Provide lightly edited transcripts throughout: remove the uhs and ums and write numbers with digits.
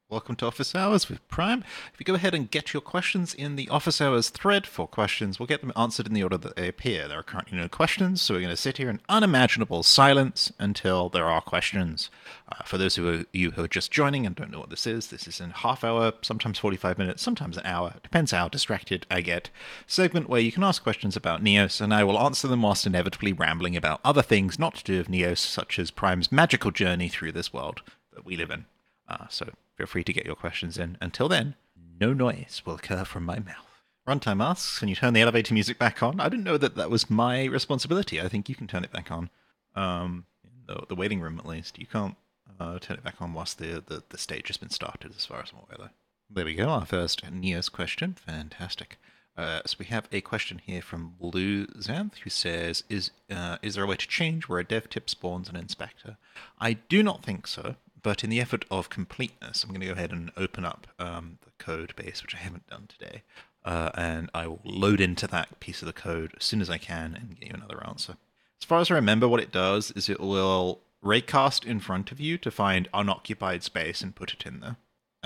Welcome to Office Hours with Prime. If you go ahead and get your questions in the Office Hours thread for questions, we'll get them answered in the order that they appear. There are currently no questions, so we're going to sit here in unimaginable silence until there are questions. For those of you who are just joining and don't know what this is in half hour, sometimes 45 minutes, sometimes an hour, depends how distracted I get, segment where you can ask questions about Neos, and I will answer them whilst inevitably rambling about other things not to do with Neos, such as Prime's magical journey through this world that we live in. So feel free to get your questions in. Until then, no noise will occur from my mouth. Runtime asks, can you turn the elevator music back on? I didn't know that that was my responsibility. I think you can turn it back on. In the waiting room, at least. You can't turn it back on whilst the stage has been started, as far as I'm aware, though. There we go, our first Neos question. Fantastic. So we have a question here from Blue Xanth, who says, is there a way to change where a dev tip spawns an inspector? I do not think so. But in the effort of completeness, I'm going to go ahead and open up the code base, which I haven't done today, and I will load into that piece of the code as soon as I can and get you another answer. As far as I remember, what it does is it will raycast in front of you to find unoccupied space and put it in there.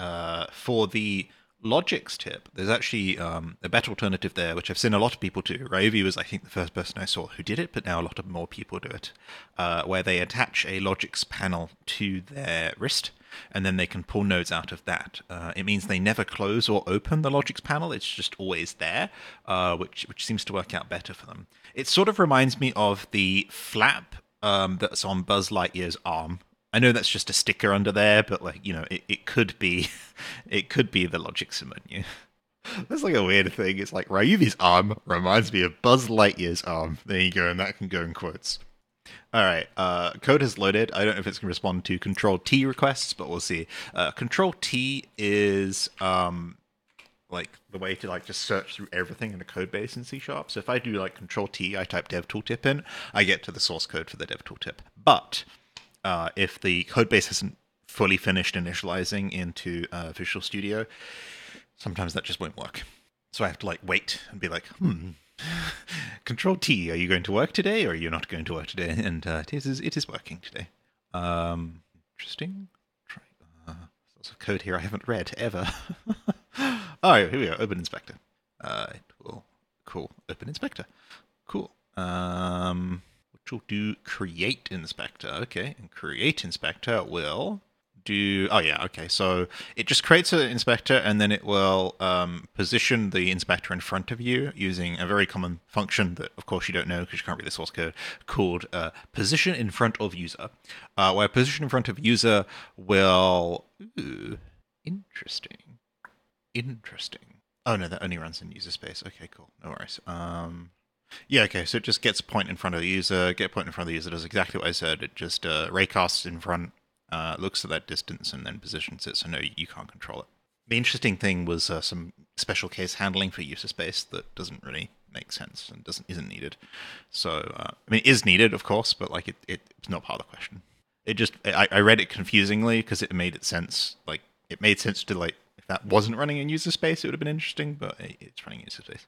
For the Logix tip, there's actually a better alternative there, which I've seen a lot of people do. Ravi was, I think, the first person I saw who did it, but now a lot of more people do it, where they attach a Logix panel to their wrist, and then they can pull nodes out of that. It means they never close or open the Logix panel; it's just always there, which seems to work out better for them. It sort of reminds me of the flap that's on Buzz Lightyear's arm. I know that's just a sticker under there, but it could be, it could be the Logix menu. That's like a weird thing. It's like Ryuvi's arm reminds me of Buzz Lightyear's arm. There you go, and that can go in quotes. All right, code has loaded. I don't know if it's going to respond to Control T requests, but we'll see. Control T is like the way to just search through everything in a code base in C#. So if I do Control T, I type dev tooltip in, I get to the source code for the dev tooltip. But if the code base isn't fully finished initializing into Visual Studio, sometimes that just won't work. So I have to wait and be like, Control T, are you going to work today or are you not going to work today? And it is working today. Interesting. Try, there's a code here I haven't read ever. Oh, here we go. Open Inspector. Cool. Open Inspector. Cool. Which will do create inspector. Okay, and create inspector will do. Oh yeah, okay. So it just creates an inspector, and then it will position the inspector in front of you using a very common function that, of course, you don't know because you can't read the source code, called position in front of user. Where position in front of user will. Ooh, interesting. Oh no, that only runs in user space. Okay, cool. No worries. Yeah, okay, so it just gets a point in front of the user. Get a point in front of the user does exactly what I said. It just raycasts in front, looks at that distance, and then positions it, so no, you can't control it. The interesting thing was some special case handling for user space that doesn't really make sense and isn't needed. So, I mean, it is needed, of course, but it's not part of the question. It just, I read it confusingly because it made sense. It made sense to, if that wasn't running in user space, it would have been interesting, but it's running in user space.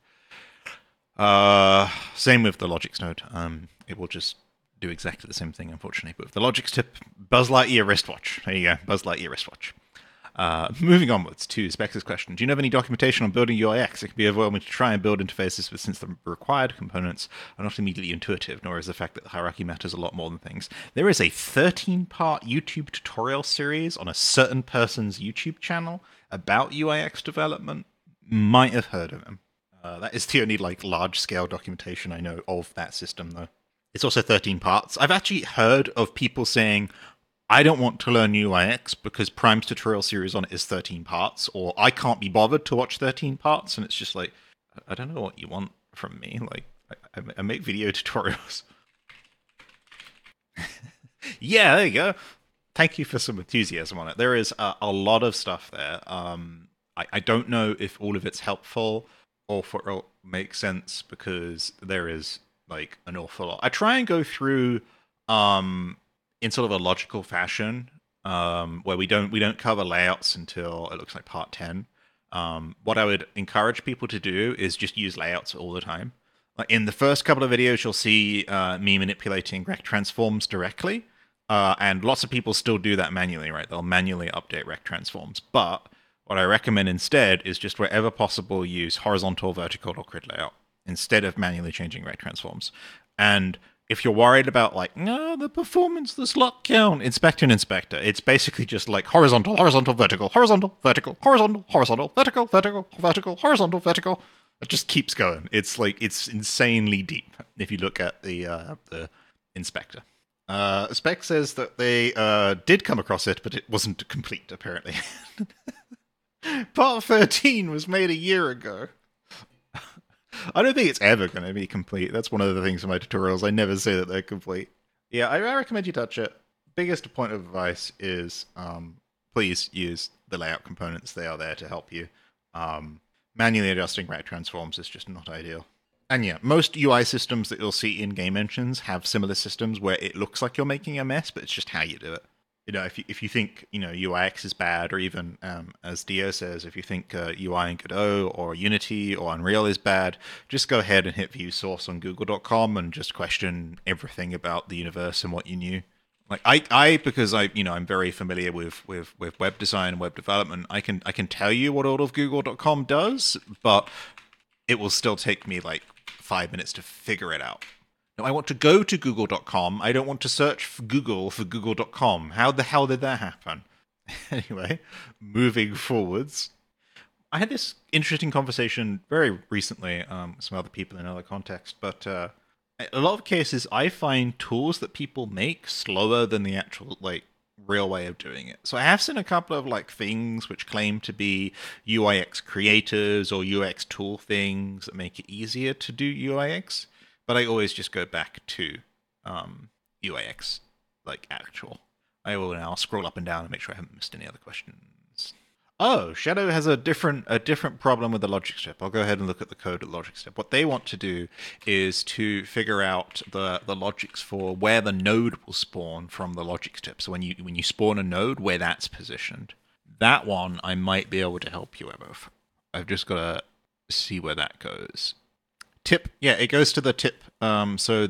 Same with the Logix node. It will just do exactly the same thing, unfortunately. But with the Logix tip, Buzz Lightyear wristwatch. There you go, Buzz Lightyear wristwatch. Moving onwards to Spex's question. Do you know of any documentation on building UIX? It can be overwhelming to try and build interfaces, but since the required components are not immediately intuitive, nor is the fact that the hierarchy matters a lot more than things. There is a 13-part YouTube tutorial series on a certain person's YouTube channel about UIX development. Might have heard of him. That is the only large-scale documentation I know of that system, though. It's also 13 parts. I've actually heard of people saying, I don't want to learn UIX because Prime's tutorial series on it is 13 parts, or I can't be bothered to watch 13 parts, and it's just I don't know what you want from me. I make video tutorials. Yeah, there you go. Thank you for some enthusiasm on it. There is a lot of stuff there. I don't know if all of it's helpful or for it makes sense because there is an awful lot. I try and go through in sort of a logical fashion where we don't cover layouts until it looks like part 10. What I would encourage people to do is just use layouts all the time. In the first couple of videos, you'll see me manipulating rect transforms directly. And lots of people still do that manually, right? They'll manually update rect transforms. But what I recommend instead is just wherever possible use horizontal, vertical, or grid layout instead of manually changing rect transforms. And if you're worried about like, no, the performance, the slot count, inspect and inspector. It's basically just like horizontal, horizontal, vertical, horizontal, vertical, horizontal, horizontal, vertical, vertical, vertical, horizontal, vertical. It just keeps going. It's like it's insanely deep if you look at the inspector. Spec says that they did come across it, but it wasn't complete, apparently. Part 13 was made a year ago. I don't think it's ever going to be complete. That's one of the things in my tutorials. I never say that they're complete. Yeah, I recommend you touch it. Biggest point of advice is please use the layout components. They are there to help you. Manually adjusting rect transforms is just not ideal. And yeah, most UI systems that you'll see in game engines have similar systems where it looks like you're making a mess, but it's just how you do it. You know, if you think UIX is bad, or even as Dio says, if you think UI in Godot or Unity or Unreal is bad, just go ahead and hit view source on Google.com and just question everything about the universe and what you knew. Like I because I'm very familiar with web design and web development. I can tell you what all of Google.com does, but it will still take me like 5 minutes to figure it out. No, I want to go to google.com. I don't want to search for google.com. How the hell did that happen? Anyway, moving forwards. I had this interesting conversation very recently with some other people in another context, but a lot of cases I find tools that people make slower than the actual real way of doing it. So I have seen a couple of things which claim to be UIX creators or UX tool things that make it easier to do UIX, but I always just go back to UIX actual. I will now scroll up and down and make sure I haven't missed any other questions. Oh, Shadow has a different problem with the logic step. I'll go ahead and look at the code of the logic step. What they want to do is to figure out the logics for where the node will spawn from the logic step. So when you spawn a node, where that's positioned. That one I might be able to help you with. I've just got to see where that goes. Tip, yeah, it goes to the tip. So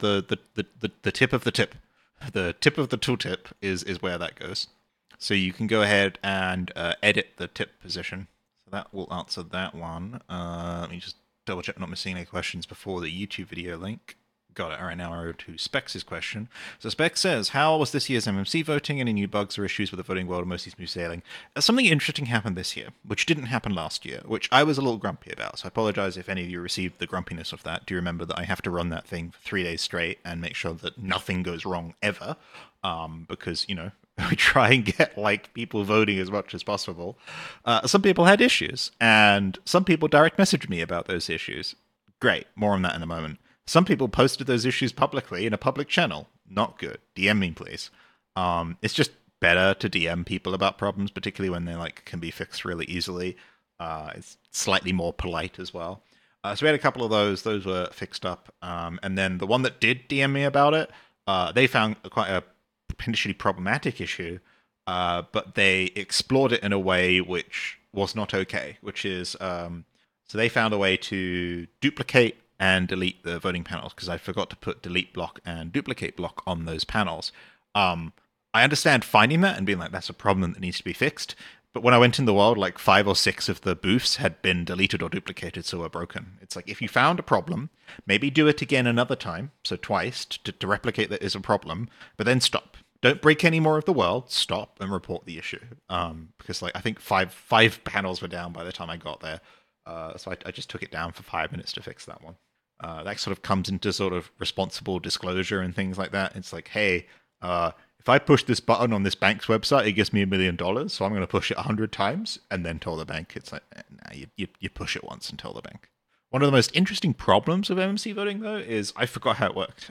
the tip of the tip, the tip of the tooltip is where that goes. So you can go ahead and edit the tip position. So that will answer that one. Let me just double check I'm not missing any questions before the YouTube video link. Got it. All right, now I go to Specs' question. So Specs says, how was this year's MMC voting? Any new bugs or issues with the voting world, mostly smooth sailing? Something interesting happened this year, which didn't happen last year, which I was a little grumpy about. So I apologize if any of you received the grumpiness of that. Do you remember that I have to run that thing for 3 days straight and make sure that nothing goes wrong ever? Because, we try and get people voting as much as possible. Some people had issues, and some people direct messaged me about those issues. Great, more on that in a moment. Some people posted those issues publicly in a public channel. Not good. DM me, please. It's just better to DM people about problems, particularly when they can be fixed really easily. It's slightly more polite as well. So we had a couple of those. Those were fixed up. And then the one that did DM me about it, they found quite a potentially problematic issue, but they explored it in a way which was not okay, which is, so they found a way to duplicate and delete the voting panels, because I forgot to put delete block and duplicate block on those panels. I understand finding that and being like, that's a problem that needs to be fixed, but when I went in the world, 5 or 6 of the booths had been deleted or duplicated, so were broken. It's if you found a problem, maybe do it again another time, so twice, to replicate that is a problem, but then stop. Don't break any more of the world. Stop and report the issue. Because I think five panels were down by the time I got there. So I just took it down for 5 minutes to fix that one. That sort of comes into sort of responsible disclosure and things like that. It's hey, if I push this button on this bank's website, it gives me $1 million. So I'm going to push it 100 times and then tell the bank. It's nah, you push it once and tell the bank. One of the most interesting problems of MMC voting, though, is I forgot how it worked.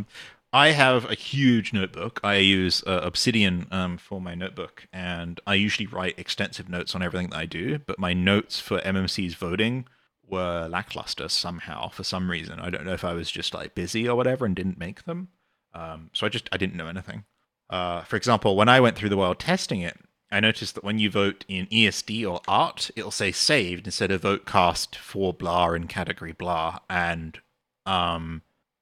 I have a huge notebook. I use Obsidian for my notebook, and I usually write extensive notes on everything that I do, but my notes for MMC's voting were lackluster somehow, for some reason. I don't know if I was just busy or whatever and didn't make them. So I didn't know anything. For example, when I went through the world testing it, I noticed that when you vote in ESD or art, it'll say saved instead of vote cast for blah in category blah, and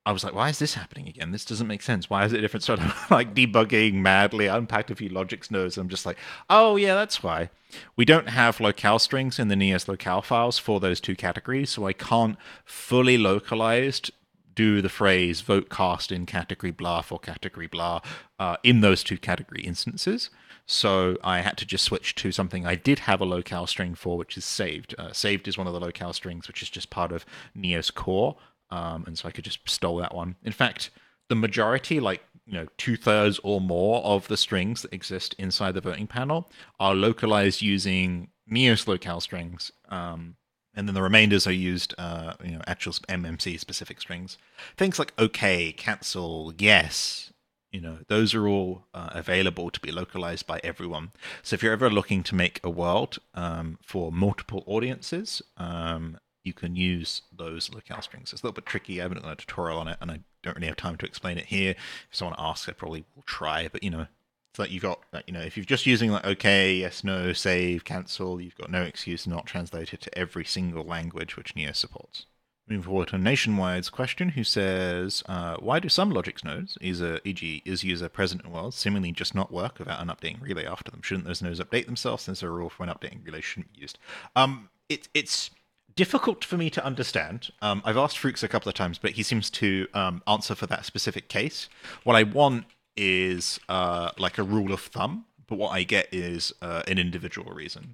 I was like, why is this happening again? This doesn't make sense. Why is it different? So I'm like debugging madly. I unpacked a few logics nodes. I'm just like, oh yeah, that's why. We don't have locale strings in the Neos locale files for those two categories, so I can't fully localized do the phrase vote cast in category blah for category blah in those two category instances. So I had to just switch to something I did have a locale string for, which is saved. Saved is one of the locale strings, which is just part of Neos core. And so I could just stole that one. In fact, the majority, like 2/3 or more of the strings that exist inside the voting panel are localized using Neos locale strings, and then the remainders are used, actual MMC specific strings. Things like OK, cancel, yes, those are all available to be localized by everyone. So if you're ever looking to make a world for multiple audiences, you can use those locale strings. It's a little bit tricky. I haven't done a tutorial on it, and I don't really have time to explain it here. If someone asks, I probably will try. But it's like you've got, if you're just using like OK, yes, no, save, cancel, you've got no excuse to not translate it to every single language which Neo supports. Moving forward to Nationwide's question, who says, why do some logics nodes, e.g. is user present in worlds, seemingly just not work without an updating relay after them? Shouldn't those nodes update themselves, since a rule for when updating relay shouldn't be used? It's difficult for me to understand. I've asked Fruix a couple of times, but he seems to answer for that specific case. What I want is like a rule of thumb, but what I get is an individual reason.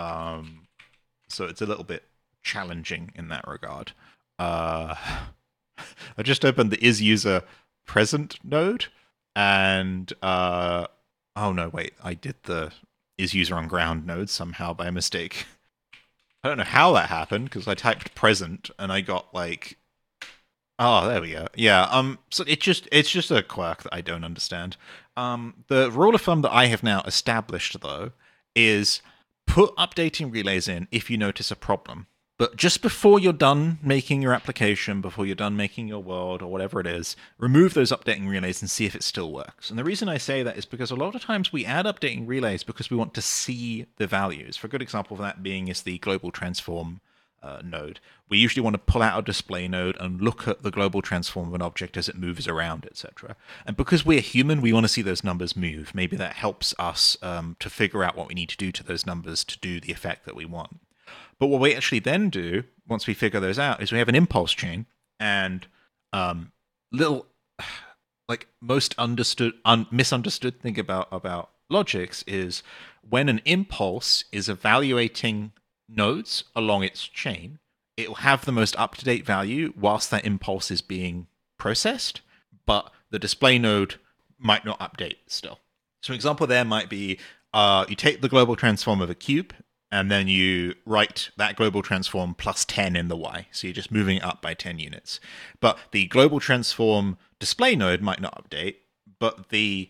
So it's a little bit challenging in that regard. I just opened the is_user present node, and oh no, wait, I did the is_user on ground node somehow by mistake. I don't know how that happened, because I typed present and I got like, oh, there we go. Yeah. So it's just a quirk that I don't understand. The rule of thumb that I have now established though is put updating relays in if you notice a problem. But just before you're done making your application, before you're done making your world or whatever it is, remove those updating relays and see if it still works. And the reason I say that is because a lot of times we add updating relays because we want to see the values. For a good example of that being is the global transform node. We usually want to pull out a display node and look at the global transform of an object as it moves around, etc. And because we're human, we want to see those numbers move. Maybe that helps us to figure out what we need to do to those numbers to do the effect that we want. But what we actually then do, once we figure those out, is we have an impulse chain, and most misunderstood thing about logics is when an impulse is evaluating nodes along its chain, it will have the most up-to-date value whilst that impulse is being processed, but the display node might not update still. So an example there might be you take the global transform of a cube, and then you write that global transform plus 10 in the Y. So you're just moving it up by 10 units. But the global transform display node might not update, but the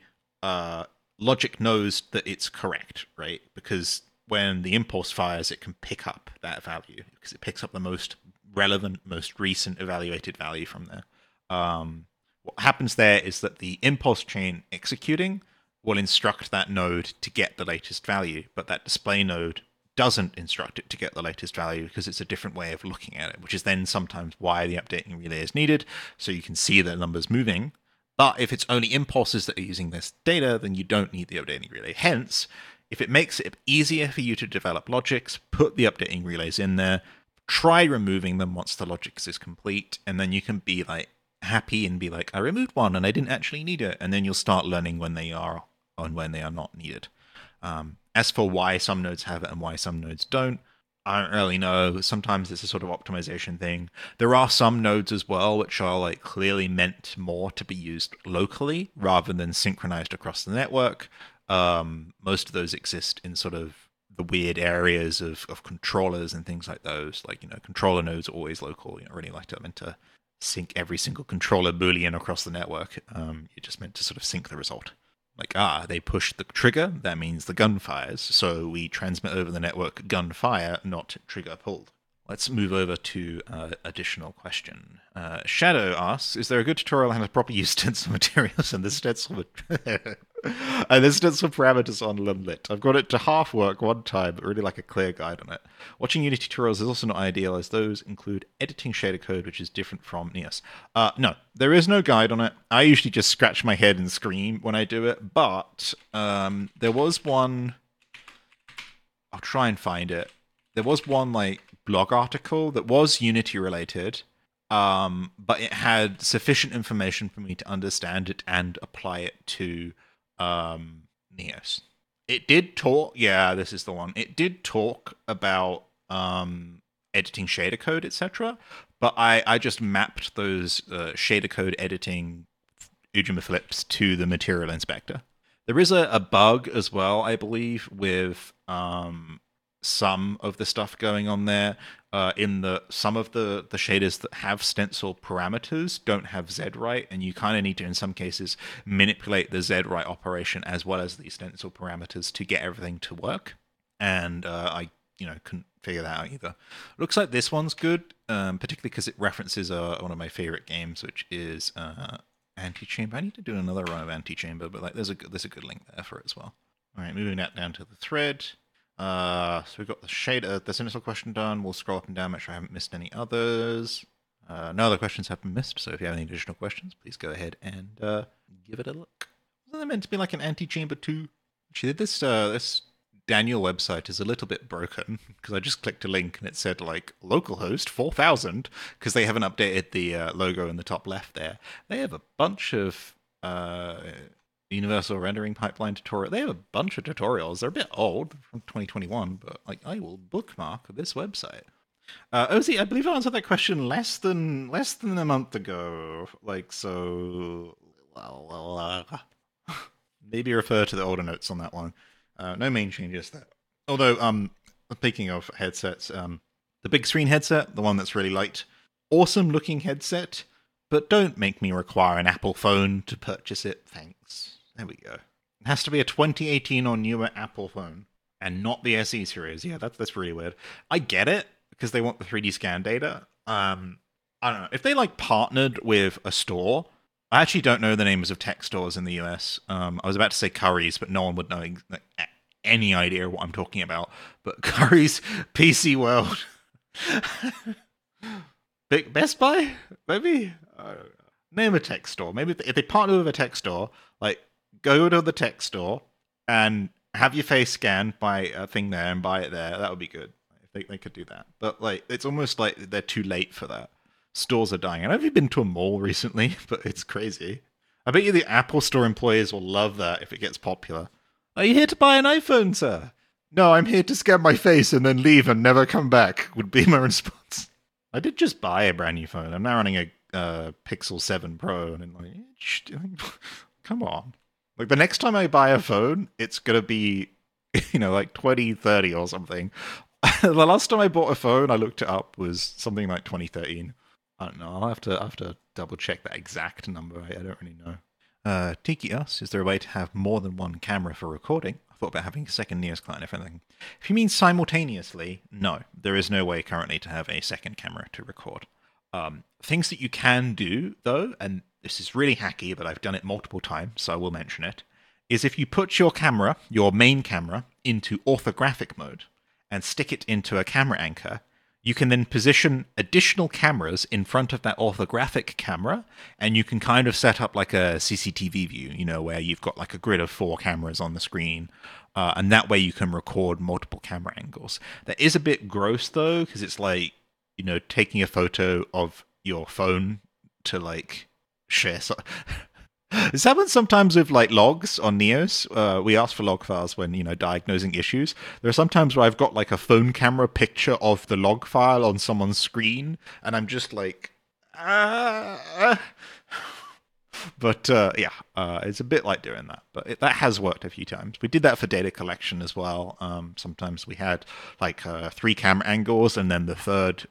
logic knows that it's correct, right? Because when the impulse fires, it can pick up that value because it picks up the most relevant, most recent evaluated value from there. What happens there is that the impulse chain executing will instruct that node to get the latest value, but that display node doesn't instruct it to get the latest value because it's a different way of looking at it, which is then sometimes why the updating relay is needed, so you can see the numbers moving. But if it's only impulses that are using this data, then you don't need the updating relay. Hence, if it makes it easier for you to develop logics, put the updating relays in there, try removing them once the logics is complete, and then you can be like happy and be like, I removed one and I didn't actually need it, and then you'll start learning when they are and when they are not needed. As for why some nodes have it and why some nodes don't, I don't really know. Sometimes it's a sort of optimization thing. There are some nodes as well which are like clearly meant more to be used locally rather than synchronized across the network. Most of those exist in sort of the weird areas of controllers and things like those. Like, controller nodes are always local. You're not really like meant to sync every single controller boolean across the network. You're just meant to sort of sync the result. Like, they push the trigger, that means the gun fires, so we transmit over the network gun fire, not trigger pulled. Let's move over to additional question. Shadow asks, is there a good tutorial on how to properly use stencil materials in the stencil? And there's still some parameters on Limlit. I've got it to half work one time, but really like a clear guide on it. Watching Unity tutorials is also not ideal, as those include editing shader code, which is different from Neos. No, there is no guide on it. I usually just scratch my head and scream when I do it, but there was one. I'll try and find it. There was one like blog article that was Unity related, but it had sufficient information for me to understand it and apply it to Neos. It did talk. Yeah, this is the one. It did talk about editing shader code, etc. But I just mapped those shader code editing Ujima flips to the material inspector. There is a bug as well, I believe, with some of the stuff going on there. In the some of the shaders that have stencil parameters don't have ZWrite, and you kind of need to, in some cases, manipulate the ZWrite operation as well as the stencil parameters to get everything to work. And I, couldn't figure that out either. Looks like this one's good, particularly because it references one of my favorite games, which is Antichamber. I need to do another run of Antichamber, but like there's a good link there for it as well. All right, moving that down to the thread. So we've got the shader, the stencil question done. We'll scroll up and down, make sure I haven't missed any others. No other questions have been missed, so if you have any additional questions, please go ahead and give it a look. Wasn't that meant to be like an Antichamber 2? Actually, this Daniel website is a little bit broken because I just clicked a link and it said like localhost 4000 because they haven't updated the logo in the top left there. They have a bunch of universal rendering pipeline tutorial. They have a bunch of tutorials. They're a bit old from 2021, but like I will bookmark this website. Ozzy, I believe I answered that question less than a month ago. Like so, maybe refer to the older notes on that one. No main changes there. Although, speaking of headsets, the big screen headset, the one that's really light, awesome looking headset, but don't make me require an Apple phone to purchase it. Thanks. There we go. It has to be a 2018 or newer Apple phone, and not the SE series. Yeah, that's really weird. I get it because they want the 3D scan data. I don't know if they like partnered with a store. I actually don't know the names of tech stores in the US. I was about to say Curry's, but no one would know any idea what I'm talking about. But Curry's, PC World, Big Best Buy, maybe. Name a tech store. Maybe if they partner with a tech store, like go to the tech store and have your face scanned by a thing there and buy it there. That would be good. If they could do that. But like, it's almost like they're too late for that. Stores are dying. I don't know if you've been to a mall recently, but it's crazy. I bet you the Apple Store employees will love that if it gets popular. Are you here to buy an iPhone, sir? No, I'm here to scan my face and then leave and never come back, would be my response. I did just buy a brand new phone. I'm now running a Pixel 7 Pro, and I'm like, come on. Like, the next time I buy a phone, it's going to be, like 2030 or something. The last time I bought a phone, I looked it up, was something like 2013. I don't know. I'll have to double check that exact number. I don't really know. Tiki asks, is there a way to have more than one camera for recording? I thought about having a second Neos client, if anything. If you mean simultaneously, no. There is no way currently to have a second camera to record. Things that you can do, though, and this is really hacky, but I've done it multiple times, so I will mention it, is if you put your camera, your main camera, into orthographic mode and stick it into a camera anchor, you can then position additional cameras in front of that orthographic camera, and you can kind of set up like a CCTV view, where you've got like a grid of 4 cameras on the screen, and that way you can record multiple camera angles. That is a bit gross, though, because it's like, taking a photo of your phone to like share. This happens sometimes with like logs on Neos. We ask for log files when, diagnosing issues. There are sometimes where I've got like a phone camera picture of the log file on someone's screen, and I'm just like, But it's a bit like doing that. But that has worked a few times. We did that for data collection as well. Sometimes we had like 3 camera angles, and then the third,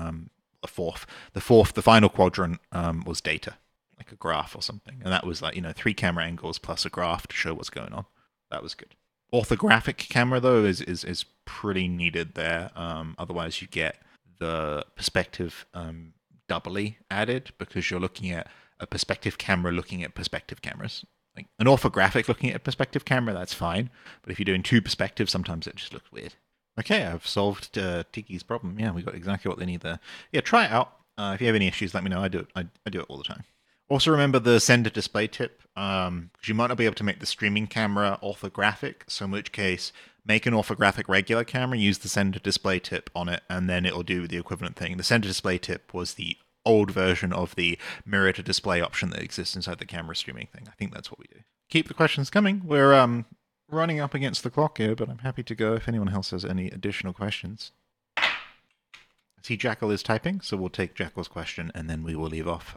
the final quadrant was data, like a graph or something. And that was like, 3 camera angles plus a graph to show what's going on. That was good. Orthographic camera, though, is pretty needed there. Otherwise, you get the perspective doubly added because you're looking at a perspective camera looking at perspective cameras. Like an orthographic looking at a perspective camera, that's fine. But if you're doing two perspectives, sometimes it just looks weird. Okay, I've solved Tiki's problem. Yeah, we got exactly what they need there. Yeah, try it out. If you have any issues, let me know. I do it. I do it all the time. Also, remember the sender display tip, because you might not be able to make the streaming camera orthographic. So, in which case, make an orthographic regular camera, use the sender display tip on it, and then it'll do the equivalent thing. The sender display tip was the old version of the mirror to display option that exists inside the camera streaming thing. I think that's what we do. Keep the questions coming. We're running up against the clock here, but I'm happy to go if anyone else has any additional questions. I see Jackal is typing, so we'll take Jackal's question and then we will leave off.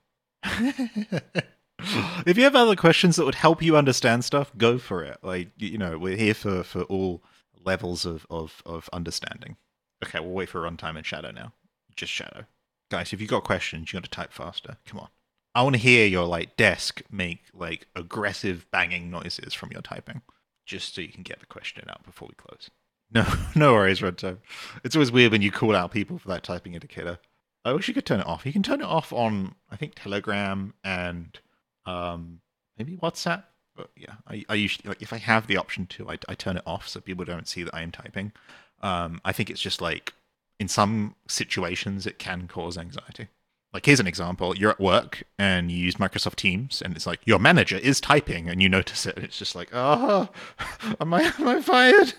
If you have other questions that would help you understand stuff, go for it. Like, we're here for all levels of understanding. Okay, we'll wait for runtime and Shadow now. Just Shadow. Guys, if you've got questions, you got to type faster. Come on. I want to hear your desk make aggressive banging noises from your typing, just so you can get the question out before we close. No worries, runtime. It's always weird when you call out people for that typing indicator. I wish you could turn it off. You can turn it off on, I think, Telegram and maybe WhatsApp. But yeah, I usually, if I have the option to, I turn it off so people don't see that I am typing. I think it's just in some situations it can cause anxiety. Here's an example. You're at work and you use Microsoft Teams and it's your manager is typing and you notice it. And it's just am I fired?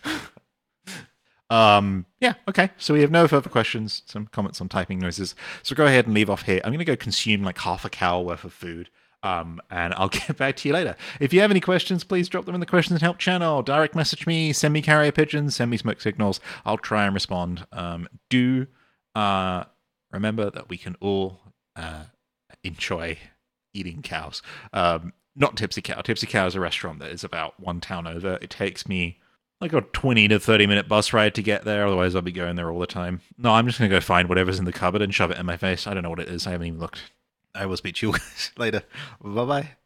Yeah, okay. So we have no further questions, some comments on typing noises. So go ahead and leave off here. I'm going to go consume half a cow worth of food. And I'll get back to you later. If you have any questions, please drop them in the questions and help channel. Direct message me, send me carrier pigeons, send me smoke signals. I'll try and respond. Do remember that we can all enjoy eating cows. Not Tipsy Cow. Tipsy Cow is a restaurant that is about one town over. It takes me a 20 to 30 minute bus ride to get there. Otherwise, I'll be going there all the time. No, I'm just going to go find whatever's in the cupboard and shove it in my face. I don't know what it is. I haven't even looked. I will speak to you later. Bye-bye.